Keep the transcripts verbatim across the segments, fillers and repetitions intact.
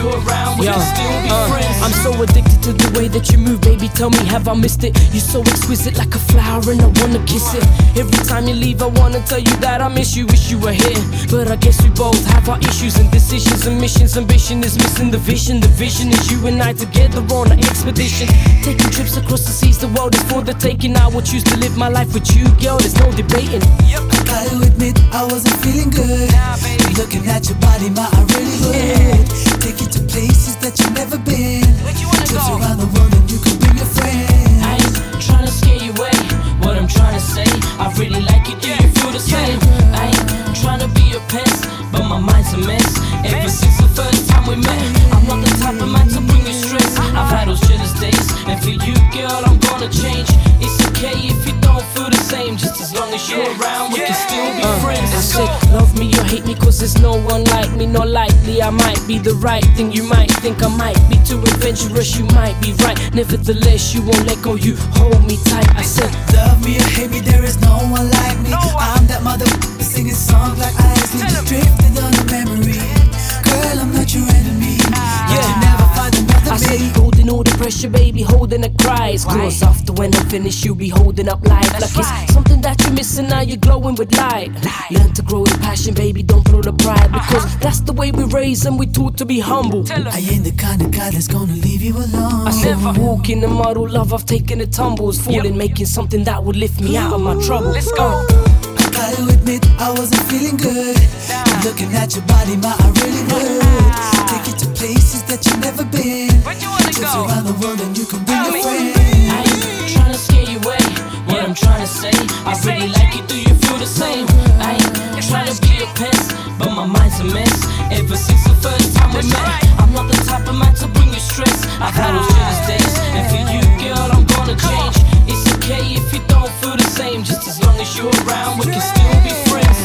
you're around, we Yo, can still be uh, friends. I'm so addicted to the way that you move, baby. Tell me, have I missed it? You're so exquisite, like a flower, and I wanna kiss it. Every time you leave, I wanna tell you that I miss you, wish you were here. But I guess we both have our issues and decisions and missions. Ambition is missing the vision. The vision is you and I together on an expedition, taking trips across the seas. The world is for the taking. I will choose to live my life with you, girl. There's no debating. I gotta admit, I wasn't feeling good. Nah, baby. Looking at your body, my I really would take you to places that you've never been. Where'd you wanna Trips go? around the world and you can bring your friends. I ain't trying to scare you away. What I'm trying to say, I really like it. Do you feel the same? I ain't trying to be your pest, but my mind's a mess. Ever since the first time we met, I'm not the type of man to bring you stress. I've had those jealous days, and for you, girl, I'm gonna change. It's okay if you don't feel the same. Just as long as you're around, we can still be friends. I said, love me or hate me, cause there's no one like me. Not likely I might be the right thing. You might think I might be too adventurous, you might be right. Nevertheless, you won't let go, you hold me tight. I said, Love me or hate me, there is no one like me. I'm that mother singing songs like Isley, drifting on a memory. Girl, I'm not your enemy, but you never find another I said, me. holding all the pressure, baby, holding the cries. Cause after when I'm finished, you'll be holding up life. Like it's something that you're missing, now you're glowing with light. Learn to grow in passion, baby, don't throw the pride. Because that's the way we raise and we taught to be humble. I ain't the kind of guy that's gonna leave you alone. I said, walk in the muddle, love, I've taken the tumbles. Falling, making something that would lift me out of my trouble. Let's go. I gotta admit, I wasn't feeling good. Looking at your body, my I really would take you to places that you've never been. Where'd you wanna Trips go? around the world and you can bring your I friends. ain't trying to scare you away. What I'm trying to say, I really like it. Do you feel the same? I ain't trying to be a pest, but my mind's a mess. Ever since the first time we met, I'm not the type of man to bring you stress. I've had those jealous days, and for you, girl, I'm gonna change. It's okay if you don't feel the same. Just as long as you're around, we can still be friends.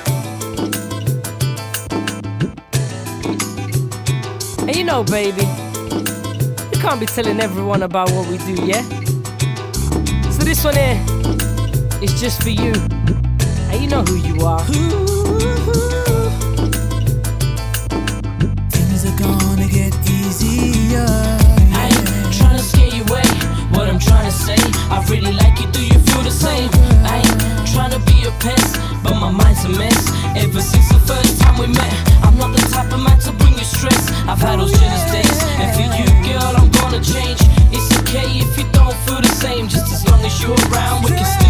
And you know, baby, we can't be telling everyone about what we do, yeah? So this one here is just for you. And you know who you are. Things are gonna get easier. I ain't trying to scare you away. What I'm trying to say, I really like it. Do you feel the same? I ain't trying to be a pest, but my mind's a mess. Ever since the first time we met, I'm not the type of man to bring you stress. I've had those jealous days, and for you, girl, I'm gonna change. It's okay if you don't feel the same. Just as long as you're around, we can still